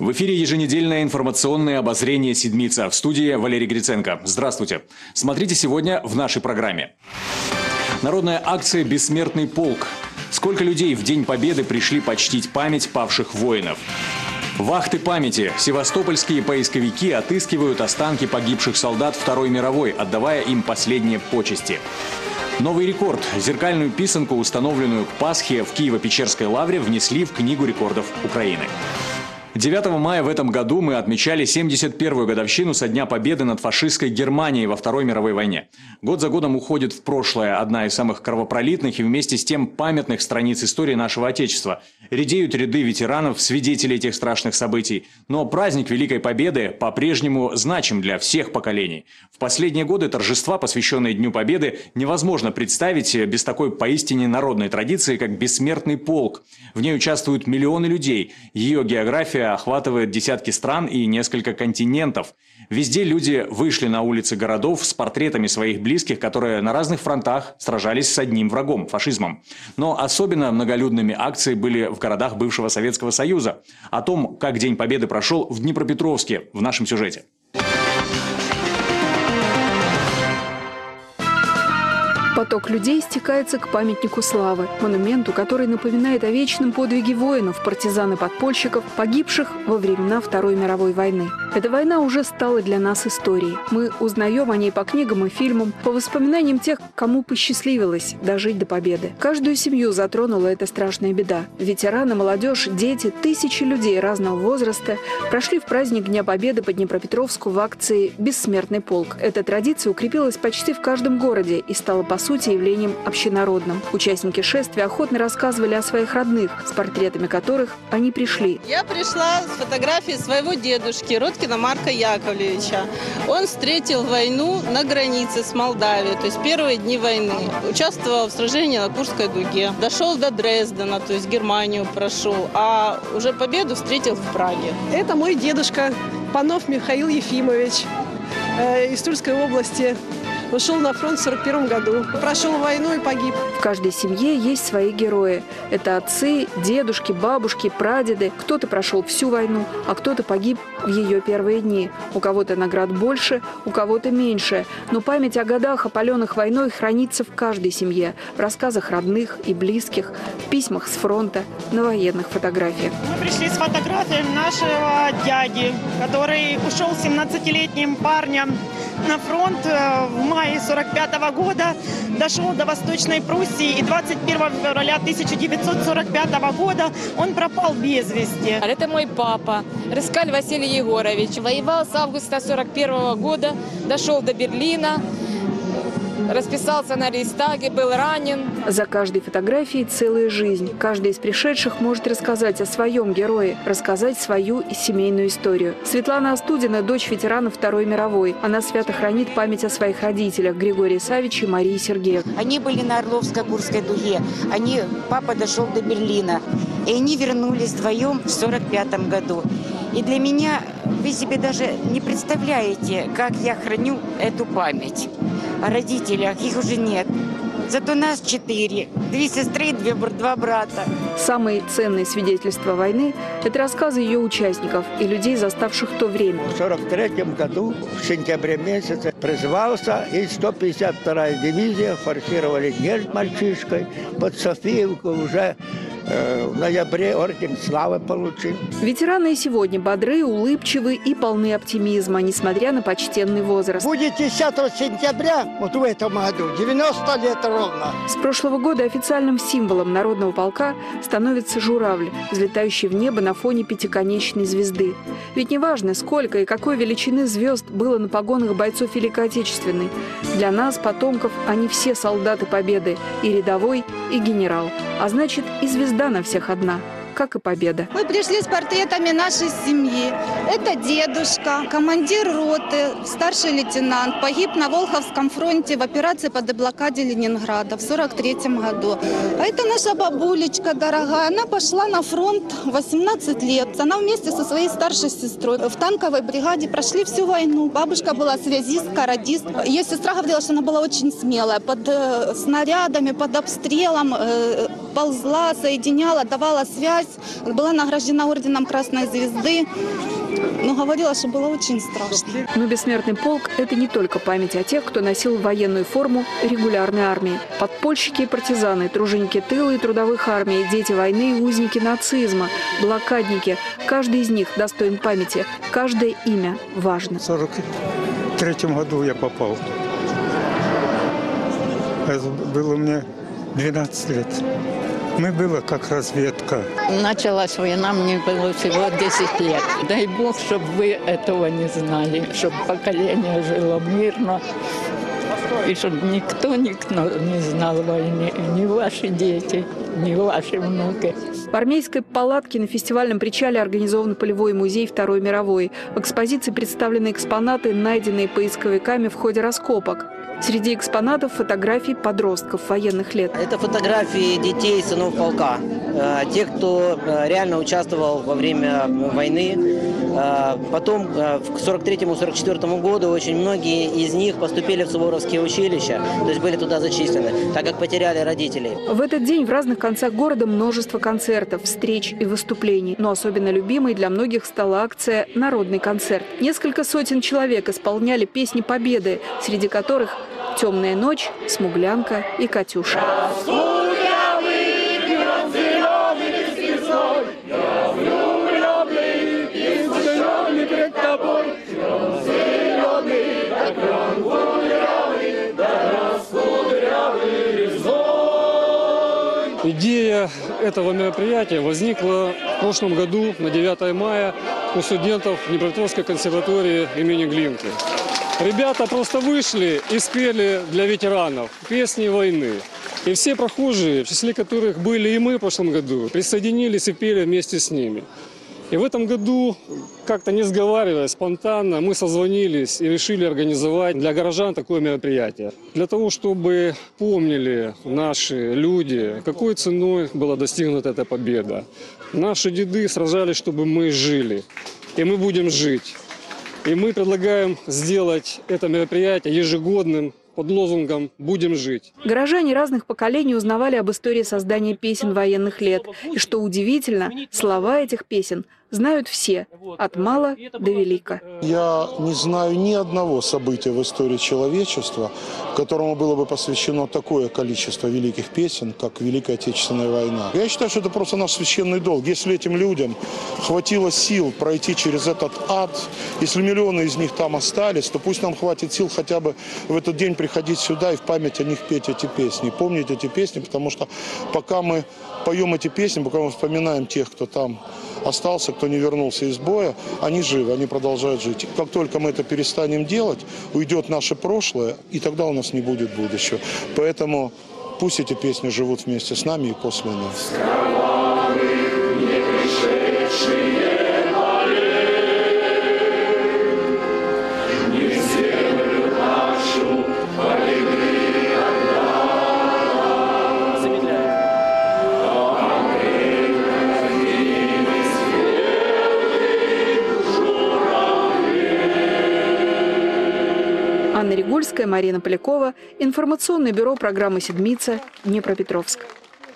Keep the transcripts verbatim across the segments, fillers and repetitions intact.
В эфире еженедельное информационное обозрение «Седмица». В студии Валерий Гриценко. Здравствуйте. Смотрите сегодня в нашей программе. Народная акция «Бессмертный полк». Сколько людей в День Победы пришли почтить память павших воинов? Вахты памяти. Севастопольские поисковики отыскивают останки погибших солдат Второй мировой, отдавая им последние почести. Новый рекорд. Зеркальную писанку, установленную к Пасхе в Киево-Печерской лавре, внесли в Книгу рекордов Украины. девятого мая в этом году мы отмечали семьдесят первую годовщину со Дня Победы над фашистской Германией во Второй мировой войне. Год за годом уходит в прошлое одна из самых кровопролитных и вместе с тем памятных страниц истории нашего Отечества. Редеют ряды ветеранов, свидетелей этих страшных событий. Но праздник Великой Победы по-прежнему значим для всех поколений. В последние годы торжества, посвященные Дню Победы, невозможно представить без такой поистине народной традиции, как «Бессмертный полк». В ней участвуют миллионы людей. Ее география охватывает десятки стран и несколько континентов. Везде люди вышли на улицы городов с портретами своих близких, которые на разных фронтах сражались с одним врагом – фашизмом. Но особенно многолюдными акции были в городах бывшего Советского Союза. О том, как День Победы прошел в Днепропетровске, в нашем сюжете. Поток людей стекается к памятнику славы, монументу, который напоминает о вечном подвиге воинов, партизан и подпольщиков, погибших во времена Второй мировой войны. Эта война уже стала для нас историей. Мы узнаем о ней по книгам и фильмам, по воспоминаниям тех, кому посчастливилось дожить до победы. Каждую семью затронула эта страшная беда. Ветераны, молодежь, дети, тысячи людей разного возраста прошли в праздник Дня Победы по Днепропетровску в акции «Бессмертный полк». Эта традиция укрепилась почти в каждом городе и стала по сути явлением общенародным. Участники шествия охотно рассказывали о своих родных, с портретами которых они пришли. Я пришла с фотографией своего дедушки, Родкина Марка Яковлевича. Он встретил войну на границе с Молдавией, то есть первые дни войны. Участвовал в сражении на Курской дуге. Дошел до Дрездена, то есть Германию прошел, а уже победу встретил в Праге. Это мой дедушка Панов Михаил Ефимович э, из Тульской области. Ушел на фронт в сорок первом году. Прошел войну и погиб. В каждой семье есть свои герои. Это отцы, дедушки, бабушки, прадеды. Кто-то прошел всю войну, а кто-то погиб в ее первые дни. У кого-то наград больше, у кого-то меньше. Но память о годах, опаленных войной, хранится в каждой семье. В рассказах родных и близких, в письмах с фронта, на военных фотографиях. Мы пришли с фотографией нашего дяди, который ушел семнадцатилетним парнем на фронт в мае сорок пятого года, дошел до Восточной Пруссии, и двадцать первого февраля тысяча девятьсот сорок пятого года он пропал без вести. Это мой папа, Рыскаль Василий Егорович. Воевал с августа сорок первого года, дошел до Берлина, расписался на Рейхстаге, был ранен. За каждой фотографией целая жизнь. Каждый из пришедших может рассказать о своем герое, рассказать свою семейную историю. Светлана Остудина – дочь ветерана Второй мировой. Она свято хранит память о своих родителях Григории Савиче и Марии Сергеевне. Они были на Орловско-Курской дуге. Они, папа дошел до Берлина. И они вернулись вдвоем в сорок пятом году. И для меня, вы себе даже не представляете, как я храню эту память. О родителях, их уже нет. Зато нас четыре. Две сестры, две, два брата. Самые ценные свидетельства войны – это рассказы ее участников и людей, заставших то время. В сорок третьем году, в сентябре месяце, призывался, и сто пятьдесят вторая дивизия форсировали Нежд мальчишкой, под Софиевку уже э, в ноябре орден славы получил. Ветераны и сегодня бодры, улыбчивы и полны оптимизма, несмотря на почтенный возраст. Будет десятого сентября, вот в этом году, девяносто лет ровно. С прошлого года официальным символом народного полка становится журавль, взлетающий в небо на фоне пятиконечной звезды. Ведь неважно, сколько и какой величины звезд было на погонах бойцов Великой Отечественной. Для нас, потомков, они все солдаты Победы, и рядовой, и генерал. А значит, и звезда на всех одна. как и победа. Мы пришли с портретами нашей семьи. Это дедушка, командир роты, старший лейтенант, погиб на Волховском фронте в операции по деблокаде Ленинграда в сорок третьем году. А это наша бабулечка дорогая. Она пошла на фронт в восемнадцать лет. Она вместе со своей старшей сестрой в танковой бригаде прошли всю войну. Бабушка была связистка, радист. Ее сестра говорила, что она была очень смелая. Под э, снарядами, под обстрелом э, ползла, соединяла, давала связь. Была награждена орденом Красной Звезды. Но говорила, что было очень страшно. Но бессмертный полк – это не только память о тех, кто носил военную форму регулярной армии. Подпольщики и партизаны, труженики тыла и трудовых армий, дети войны и узники нацизма, блокадники. Каждый из них достоин памяти. Каждое имя важно. В сорок третьем году я попал. Это было мне двенадцать лет. Мы были как разведка. Началась война, мне было всего десять лет. Дай Бог, чтобы вы этого не знали, чтобы поколение жило мирно, и чтобы никто, никто не знал войны, ни ваши дети, ни ваши внуки. В армейской палатке на фестивальном причале организован полевой музей Второй мировой. В экспозиции представлены экспонаты, найденные поисковиками в ходе раскопок. Среди экспонатов фотографии подростков военных лет. Это фотографии детей, сынов полка. Тех, кто реально участвовал во время войны. Потом, к сорок третьему — сорок четвёртому году, очень многие из них поступили в суворовские училища, то есть были туда зачислены, так как потеряли родителей. В этот день в разных концах города множество концертов, встреч и выступлений. Но особенно любимой для многих стала акция «Народный концерт». Несколько сотен человек исполняли песни Победы, среди которых «Темная ночь», «Смуглянка» и «Катюша». Идея этого мероприятия возникла в прошлом году, на девятое мая, у студентов Днепропетровской консерватории имени Глинки. Ребята просто вышли и спели для ветеранов песни войны. И все прохожие, в числе которых были и мы в прошлом году, присоединились и пели вместе с ними. И в этом году, как-то не сговариваясь, спонтанно мы созвонились и решили организовать для горожан такое мероприятие. Для того, чтобы помнили наши люди, какой ценой была достигнута эта победа. Наши деды сражались, чтобы мы жили. И мы будем жить. И мы предлагаем сделать это мероприятие ежегодным под лозунгом «Будем жить». Горожане разных поколений узнавали об истории создания песен военных лет. И что удивительно, слова этих песен знают все, от мала до велика. Я не знаю ни одного события в истории человечества, которому было бы посвящено такое количество великих песен, как Великая Отечественная война. Я считаю, что это просто наш священный долг. Если этим людям хватило сил пройти через этот ад, если миллионы из них там остались, то пусть нам хватит сил хотя бы в этот день приходить сюда и в память о них петь эти песни, помнить эти песни, потому что пока мы поем эти песни, пока мы вспоминаем тех, кто там остался, кто не вернулся из боя, они живы, они продолжают жить. Как только мы это перестанем делать, уйдет наше прошлое, и тогда у нас не будет будущего. Поэтому пусть эти песни живут вместе с нами и после нас. Анна Ригульская, Марина Полякова. Информационное бюро программы «Седмица», Днепропетровск.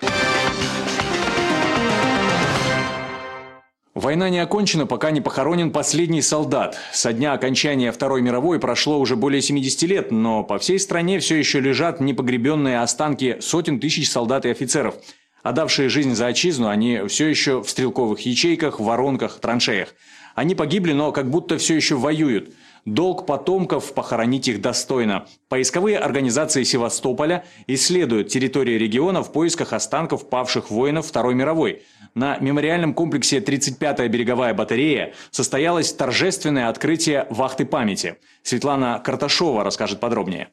Война не окончена, пока не похоронен последний солдат. Со дня окончания Второй мировой прошло уже более семидесяти лет, но по всей стране все еще лежат непогребенные останки сотен тысяч солдат и офицеров. Отдавшие жизнь за отчизну, они все еще в стрелковых ячейках, воронках, траншеях. Они погибли, но как будто все еще воюют. Долг потомков – похоронить их достойно. Поисковые организации Севастополя исследуют территории региона в поисках останков павших воинов Второй мировой. На мемориальном комплексе тридцать пятая береговая батарея состоялось торжественное открытие вахты памяти. Светлана Карташова расскажет подробнее.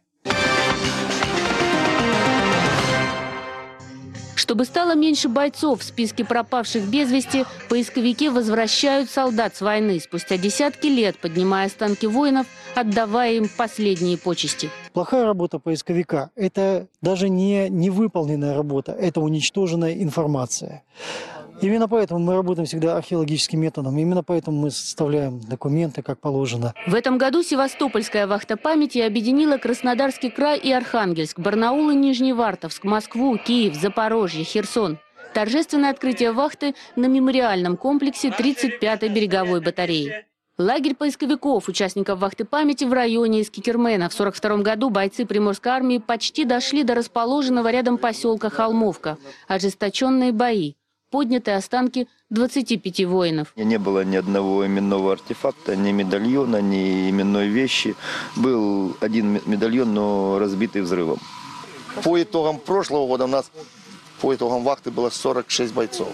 Чтобы стало меньше бойцов в списке пропавших без вести, поисковики возвращают солдат с войны спустя десятки лет, поднимая останки воинов, отдавая им последние почести. Плохая работа поисковика – это даже не невыполненная работа, это уничтоженная информация. Именно поэтому мы работаем всегда археологическим методом, именно поэтому мы составляем документы, как положено. В этом году Севастопольская вахта памяти объединила Краснодарский край и Архангельск, Барнаул и Нижневартовск, Москву, Киев, Запорожье, Херсон. Торжественное открытие вахты на мемориальном комплексе тридцать пятой береговой батареи. Лагерь поисковиков, участников вахты памяти в районе Искикермена. В сорок втором году бойцы Приморской армии почти дошли до расположенного рядом поселка Холмовка. Ожесточенные бои. Поднятые останки двадцати пяти воинов. Не было ни одного именного артефакта, ни медальона, ни именной вещи. Был один медальон, но разбитый взрывом. По итогам прошлого года у нас по итогам вахты было сорок шесть бойцов.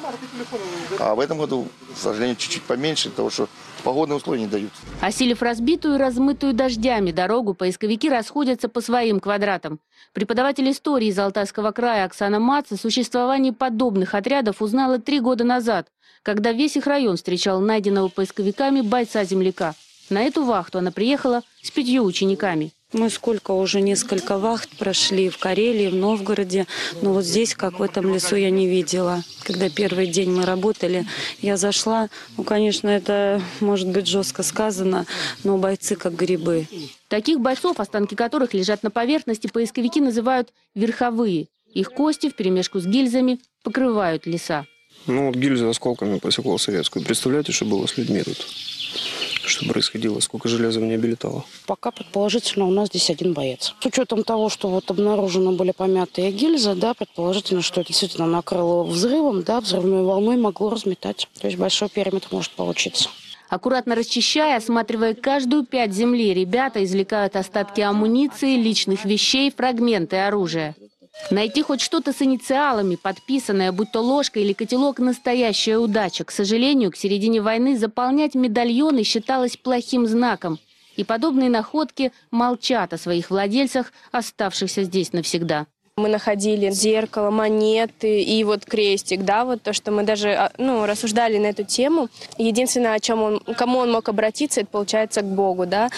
А в этом году, к сожалению, чуть-чуть поменьше, потому что погодные условия не дают. Осилив разбитую и размытую дождями дорогу, поисковики расходятся по своим квадратам. Преподаватель истории из Алтайского края Оксана Мац о существовании подобных отрядов узнала три года назад, когда весь их район встречал найденного поисковиками бойца-земляка. На эту вахту она приехала с пятью учениками. Мы сколько уже несколько вахт прошли в Карелии, в Новгороде, но вот здесь, как в этом лесу, я не видела. Когда первый день мы работали, я зашла, ну, конечно, это может быть жестко сказано, но бойцы как грибы. Таких бойцов, останки которых лежат на поверхности, поисковики называют верховые. Их кости вперемешку с гильзами покрывают леса. Ну вот гильза осколками посекла советскую. Представляете, что было с людьми тут? Что происходило, сколько железа в небе летало? Пока предположительно у нас здесь один боец. С учетом того, что вот обнаружены были помятые гильзы, да, предположительно, что это действительно накрыло взрывом, да, взрывной волной могло разметать. То есть большой периметр может получиться. Аккуратно расчищая, осматривая каждую пять земли, ребята извлекают остатки амуниции, личных вещей, фрагменты оружия. Найти хоть что-то с инициалами, подписанное, будь то ложка или котелок, настоящая удача. К сожалению, к середине войны заполнять медальоны считалось плохим знаком. И подобные находки молчат о своих владельцах, оставшихся здесь навсегда. Мы находили зеркало, монеты и вот крестик, да, вот то, что мы даже, ну, рассуждали на эту тему. Единственное, о чем он, кому он мог обратиться, это получается к Богу, да,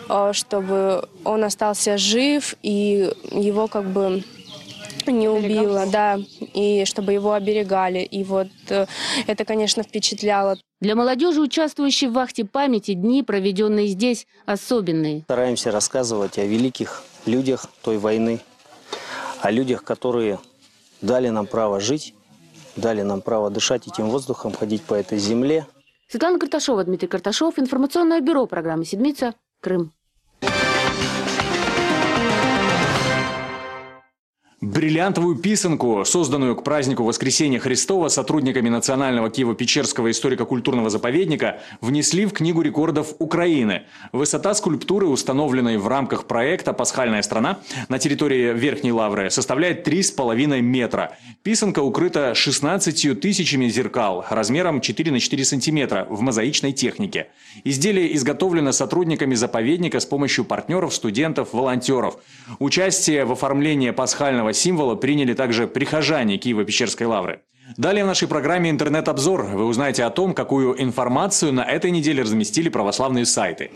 чтобы он остался жив и его как бы не убило, да, и чтобы его оберегали. И вот это, конечно, впечатляло. Для молодежи, участвующей в вахте памяти, дни, проведенные здесь, особенные. Стараемся рассказывать о великих людях той войны, о людях, которые дали нам право жить, дали нам право дышать этим воздухом, ходить по этой земле. Светлана Карташова, Дмитрий Карташов, информационное бюро программы «Седмица», Крым. Бриллиантовую писанку, созданную к празднику Воскресения Христова сотрудниками Национального Киево-Печерского историко-культурного заповедника, внесли в Книгу рекордов Украины. Высота скульптуры, установленной в рамках проекта «Пасхальная страна» на территории Верхней Лавры, составляет три с половиной метра. Писанка укрыта шестнадцатью тысячами зеркал размером четыре на четыре сантиметра в мозаичной технике. Изделие изготовлено сотрудниками заповедника с помощью партнеров, студентов, волонтеров. Участие в оформлении пасхального символа приняли также прихожане Киево-Печерской лавры. Далее в нашей программе «Интернет-обзор» вы узнаете о том, какую информацию на этой неделе разместили православные сайты.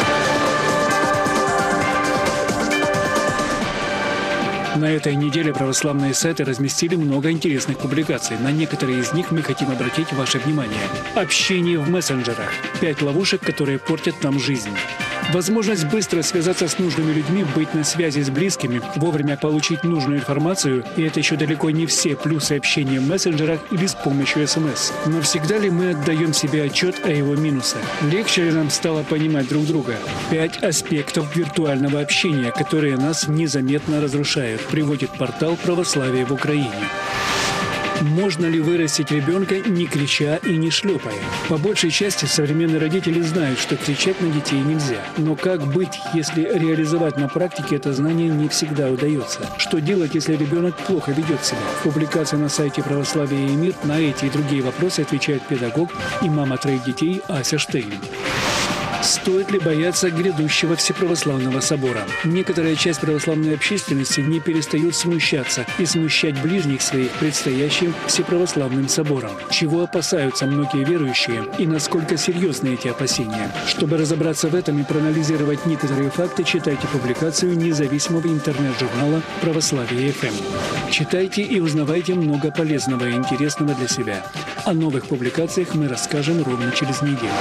На этой неделе православные сайты разместили много интересных публикаций. На некоторые из них мы хотим обратить ваше внимание. Общение в мессенджерах. Пять ловушек, которые портят нам жизнь. Возможность быстро связаться с нужными людьми, быть на связи с близкими, вовремя получить нужную информацию. И это еще далеко не все плюсы общения в мессенджерах или с помощью СМС. Но всегда ли мы отдаем себе отчет о его минусах? Легче ли нам стало понимать друг друга? Пять аспектов виртуального общения, которые нас незаметно разрушают, приводит портал «Православие в Украине». Можно ли вырастить ребенка, не крича и не шлепая? По большей части современные родители знают, что кричать на детей нельзя. Но как быть, если реализовать на практике это знание не всегда удается? Что делать, если ребенок плохо ведет себя? В публикации на сайте «Православие и мир» на эти и другие вопросы отвечает педагог и мама троих детей Ася Штейн. Стоит ли бояться грядущего Всеправославного собора? Некоторая часть православной общественности не перестает смущаться и смущать ближних своих предстоящим Всеправославным собором. Чего опасаются многие верующие и насколько серьезны эти опасения? Чтобы разобраться в этом и проанализировать некоторые факты, читайте публикацию независимого интернет-журнала «Православие эф эм». Читайте и узнавайте много полезного и интересного для себя. О новых публикациях мы расскажем ровно через неделю.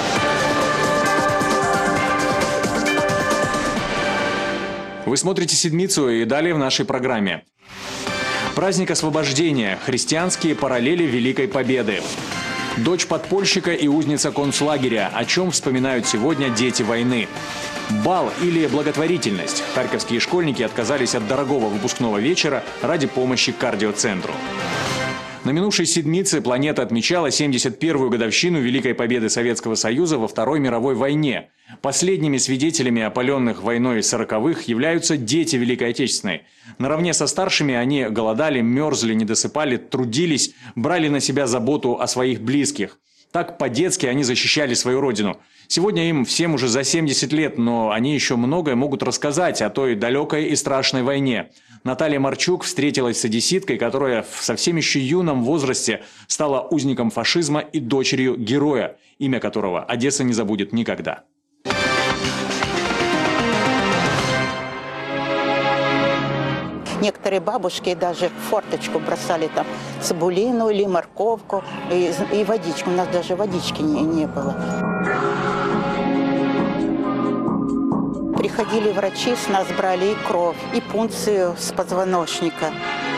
Вы смотрите «Седмицу» и далее в нашей программе. Праздник освобождения. Христианские параллели Великой Победы. Дочь подпольщика и узница концлагеря. О чем вспоминают сегодня дети войны. Бал или благотворительность. Харьковские школьники отказались от дорогого выпускного вечера ради помощи кардиоцентру. На минувшей седмице планета отмечала семьдесят первую годовщину Великой Победы Советского Союза во Второй мировой войне. Последними свидетелями опаленных войной сороковых являются дети Великой Отечественной. Наравне со старшими они голодали, мерзли, не досыпали, трудились, брали на себя заботу о своих близких. Так по-детски они защищали свою родину. Сегодня им всем уже за семьдесят лет, но они еще многое могут рассказать о той далекой и страшной войне. Наталья Марчук встретилась с одесситкой, которая в совсем еще юном возрасте стала узником фашизма и дочерью героя, имя которого Одесса не забудет никогда. Некоторые бабушки даже в форточку бросали там цибулину или морковку и, и водичку. У нас даже водички не, не было. Приходили врачи, с нас брали и кровь, и пункцию с позвоночника.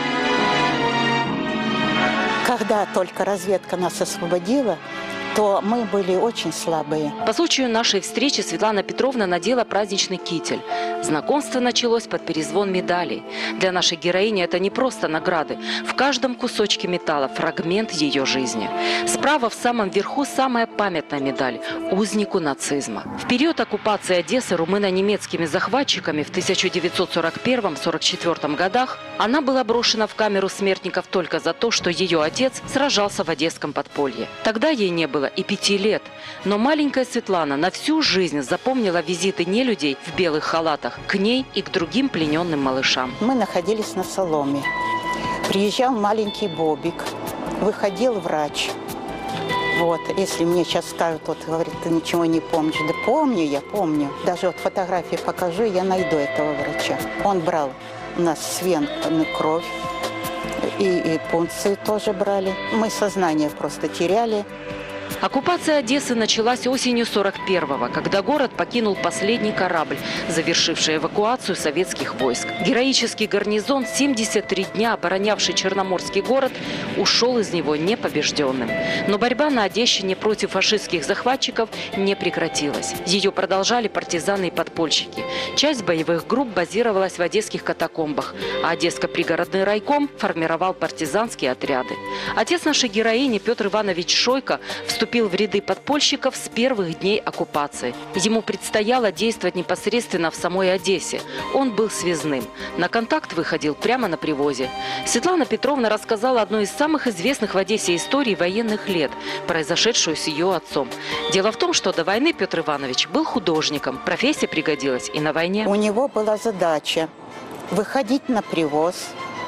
Когда только разведка нас освободила, то мы были очень слабые. По случаю нашей встречи Светлана Петровна надела праздничный китель. Знакомство началось под перезвон медалей. Для нашей героини это не просто награды. В каждом кусочке металла фрагмент ее жизни. Справа в самом верху самая памятная медаль – узнику нацизма. В период оккупации Одессы румыно-немецкими захватчиками в тысяча девятьсот сорок первом — сорок четвёртом годах она была брошена в камеру смертников только за то, что ее отец сражался в одесском подполье. Тогда ей не было и пяти лет. Но маленькая Светлана на всю жизнь запомнила визиты нелюдей в белых халатах к ней и к другим плененным малышам. Мы находились на соломе. Приезжал маленький Бобик, выходил врач. Вот, если мне сейчас скажут, вот, говорит, ты ничего не помнишь. Да помню, я помню. Даже вот фотографии покажу, я найду этого врача. Он брал у нас с венами кровь, и, и пункцию тоже брали. Мы сознание просто теряли. Оккупация Одессы началась осенью сорок первого, когда город покинул последний корабль, завершивший эвакуацию советских войск. Героический гарнизон, семьдесят три дня оборонявший Черноморский город, ушел из него непобежденным. Но борьба на Одещине против фашистских захватчиков не прекратилась. Ее продолжали партизаны и подпольщики. Часть боевых групп базировалась в одесских катакомбах, а Одесско-пригородный райком формировал партизанские отряды. Отец нашей героини Петр Иванович Шойко вступил в ряды подпольщиков с первых дней оккупации. Ему предстояло действовать непосредственно в самой Одессе. Он был связным. На контакт выходил прямо на привозе. Светлана Петровна рассказала одну из самых известных в Одессе историй военных лет, произошедшую с ее отцом. Дело в том, что до войны Петр Иванович был художником. Профессия пригодилась и на войне. У него была задача выходить на привоз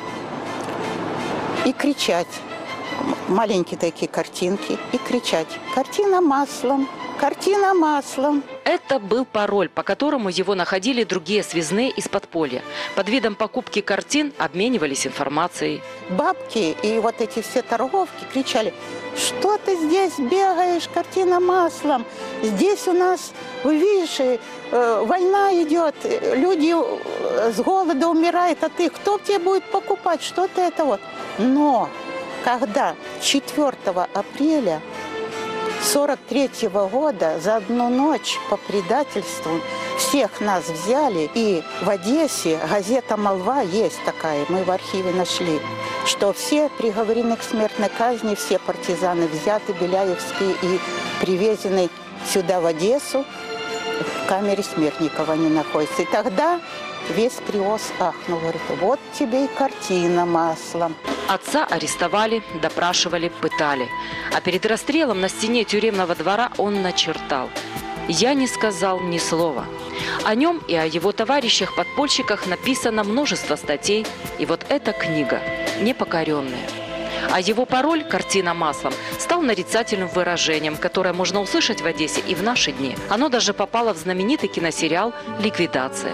и кричать. Маленькие такие картинки и кричать: «Картина маслом! Картина маслом!» Это был пароль, по которому его находили другие связные из подполья. Под видом покупки картин обменивались информацией. Бабки и вот эти все торговки кричали: «Что ты здесь бегаешь, картина маслом? Здесь у нас, вы видишь, э, война идет, люди с голода умирают, а ты, кто тебе будет покупать, что-то это вот». Но когда четвёртого апреля сорок третьего года за одну ночь по предательству всех нас взяли, и в Одессе газета «Молва» есть такая, мы в архиве нашли, что все приговорены к смертной казни, все партизаны взяты, беляевские, и привезены сюда, в Одессу, в камере смертников они находятся. И тогда весь привоз ахнул, говорит: «Вот тебе и картина маслом». Отца арестовали, допрашивали, пытали. А перед расстрелом на стене тюремного двора он начертал: «Я не сказал ни слова». О нем и о его товарищах-подпольщиках написано множество статей. И вот эта книга «Непокоренная». А его пароль «Картина маслом» стал нарицательным выражением, которое можно услышать в Одессе и в наши дни. Оно даже попало в знаменитый киносериал «Ликвидация».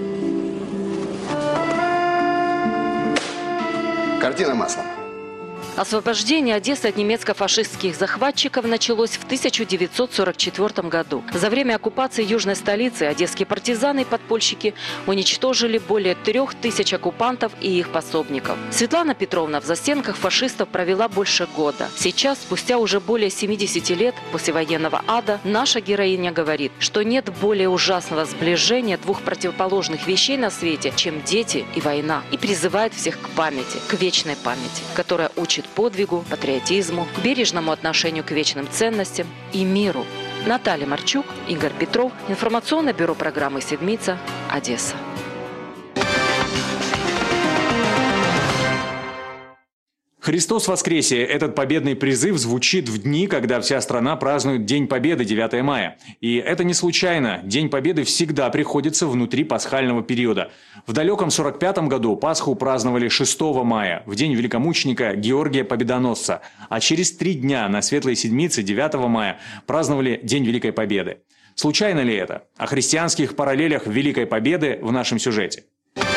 Картина маслом. Освобождение Одессы от немецко-фашистских захватчиков началось в тысяча девятьсот сорок четвёртом году. За время оккупации южной столицы одесские партизаны и подпольщики уничтожили более трех тысяч оккупантов и их пособников. Светлана Петровна в застенках фашистов провела больше года. Сейчас, спустя уже более семидесяти лет после военного ада, наша героиня говорит, что нет более ужасного сближения двух противоположных вещей на свете, чем дети и война. И призывает всех к памяти, к вечной памяти, которая учит подвигу, патриотизму, бережному отношению к вечным ценностям и миру. Наталья Марчук, Игорь Петров. Информационное бюро программы «Седмица», Одесса. Христос воскресе! Этот победный призыв звучит в дни, когда вся страна празднует День Победы девятое мая. И это не случайно. День Победы всегда приходится внутри пасхального периода. В далеком сорок пятом году Пасху праздновали шестого мая, в день великомученика Георгия Победоносца. А через три дня на Светлой Седмице девятого мая праздновали День Великой Победы. Случайно ли это? О христианских параллелях Великой Победы в нашем сюжете.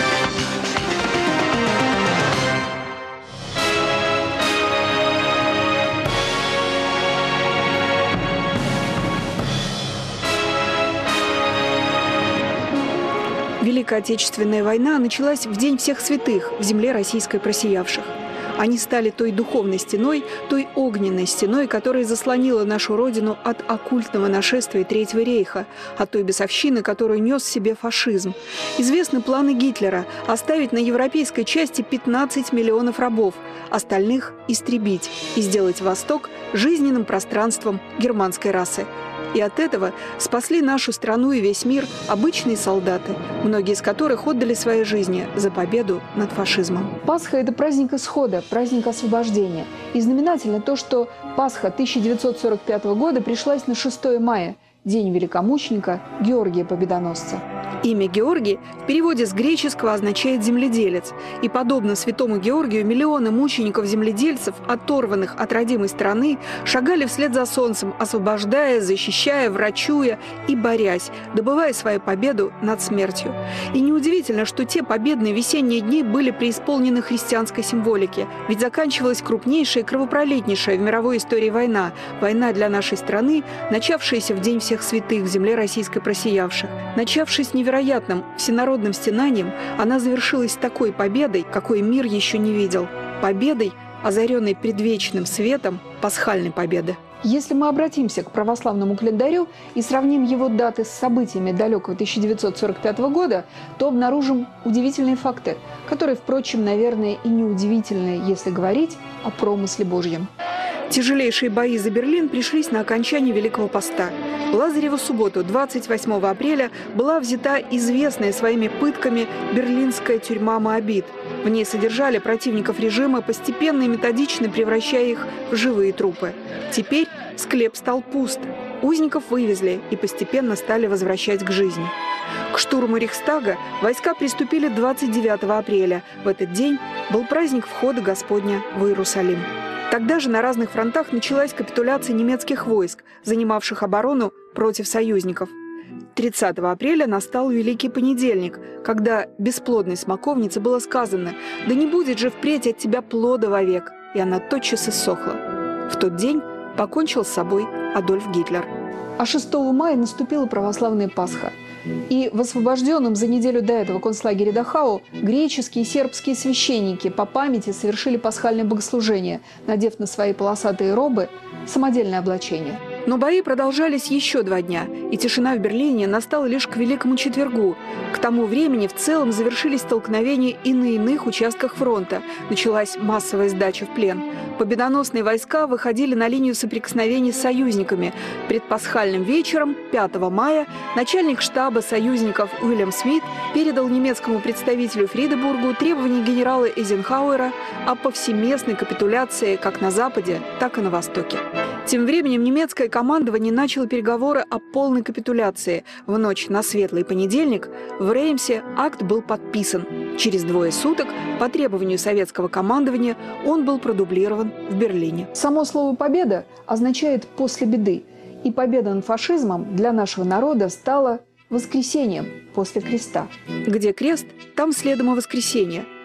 Великая Отечественная война началась в День всех святых в земле российской просиявших. Они стали той духовной стеной, той огненной стеной, которая заслонила нашу Родину от оккультного нашествия Третьего рейха, от той бесовщины, которую нес в себе фашизм. Известны планы Гитлера – оставить на европейской части пятнадцать миллионов рабов, остальных – истребить и сделать Восток жизненным пространством германской расы. И от этого спасли нашу страну и весь мир обычные солдаты, многие из которых отдали свои жизни за победу над фашизмом. Пасха – это праздник исхода, праздник освобождения. И знаменательно то, что Пасха тысяча девятьсот сорок пятого года пришлась на шестое мая, день великомученика Георгия Победоносца. Имя Георгий в переводе с греческого означает «земледелец». И подобно святому Георгию миллионы мучеников-земледельцев, оторванных от родимой страны, шагали вслед за солнцем, освобождая, защищая, врачуя и борясь, добывая свою победу над смертью. И неудивительно, что те победные весенние дни были преисполнены христианской символики. Ведь заканчивалась крупнейшая и кровопролитнейшая в мировой истории война. Война для нашей страны, начавшаяся в День всех святых в земле российской просиявших. Начавшись невероятным всенародным стенанием, она завершилась такой победой, какой мир еще не видел. Победой, озаренной предвечным светом пасхальной победы. Если мы обратимся к православному календарю и сравним его даты с событиями далекого тысяча девятьсот сорок пятого года, то обнаружим удивительные факты, которые, впрочем, наверное, и неудивительны, если говорить о промысле Божьем. Тяжелейшие бои за Берлин пришлись на окончание Великого Поста. В Лазареву субботу, двадцать восьмого апреля, была взята известная своими пытками берлинская тюрьма Моабит. В ней содержали противников режима, постепенно и методично превращая их в живые трупы. Теперь склеп стал пуст. Узников вывезли и постепенно стали возвращать к жизни. К штурму Рейхстага войска приступили двадцать девятого апреля. В этот день был праздник входа Господня в Иерусалим. Тогда же на разных фронтах началась капитуляция немецких войск, занимавших оборону против союзников. тридцатого апреля настал Великий понедельник, когда бесплодной смоковнице было сказано: «Да не будет же впредь от тебя плода вовек», и она тотчас иссохла. В тот день покончил с собой Адольф Гитлер. А шестого мая наступила православная Пасха. И в освобожденном за неделю до этого концлагере Дахау греческие и сербские священники по памяти совершили пасхальное богослужение, надев на свои полосатые робы самодельное облачение. Но бои продолжались еще два дня, и тишина в Берлине настала лишь к Великому четвергу. К тому времени в целом завершились столкновения и на иных участках фронта. Началась массовая сдача в плен. Победоносные войска выходили на линию соприкосновений с союзниками. Предпасхальным вечером, пятого мая, начальник штаба союзников Уильям Смит передал немецкому представителю Фридебургу требования генерала Эйзенхауэра о повсеместной капитуляции как на Западе, так и на Востоке. Тем временем немецкое командование начало переговоры о полной капитуляции. В ночь на Светлый понедельник в Реймсе акт был подписан. Через двое суток, по требованию советского командования, он был продублирован в Берлине. Само слово «победа» означает «после беды». И победа над фашизмом для нашего народа стала воскресением после креста. Где крест, там следом и воскресенье.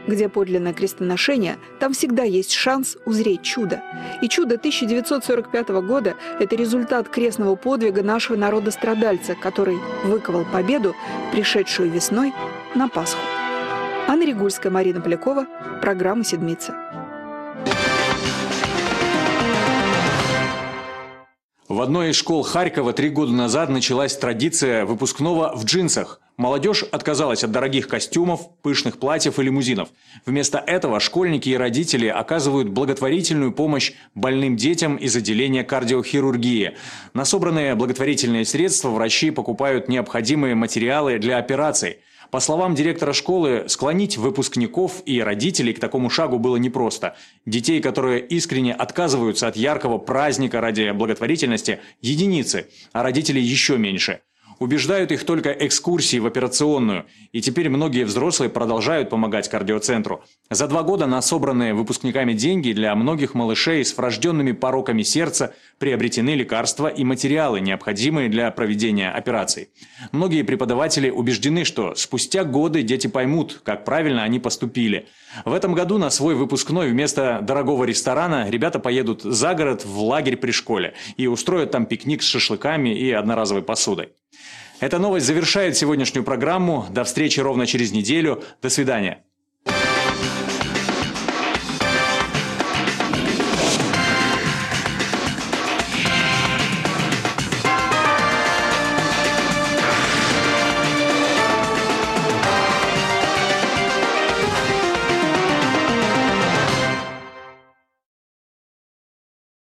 Где подлинное крестоношение, там всегда есть шанс узреть чудо. И чудо тысяча девятьсот сорок пятого года – это результат крестного подвига нашего народа-страдальца, который выковал победу, пришедшую весной на Пасху. Анна Ригульская, Марина Полякова. Программа «Седмица». В одной из школ Харькова три года назад началась традиция выпускного в джинсах. Молодежь отказалась от дорогих костюмов, пышных платьев и лимузинов. Вместо этого школьники и родители оказывают благотворительную помощь больным детям из отделения кардиохирургии. На собранные благотворительные средства врачи покупают необходимые материалы для операций. По словам директора школы, склонить выпускников и родителей к такому шагу было непросто. Детей, которые искренне отказываются от яркого праздника ради благотворительности, единицы, а родителей еще меньше. Убеждают их только экскурсии в операционную. И теперь многие взрослые продолжают помогать кардиоцентру. За два года на собранные выпускниками деньги для многих малышей с врожденными пороками сердца приобретены лекарства и материалы, необходимые для проведения операций. Многие преподаватели убеждены, что спустя годы дети поймут, как правильно они поступили. В этом году на свой выпускной вместо дорогого ресторана ребята поедут за город в лагерь при школе и устроят там пикник с шашлыками и одноразовой посудой. Эта новость завершает сегодняшнюю программу. До встречи ровно через неделю. До свидания.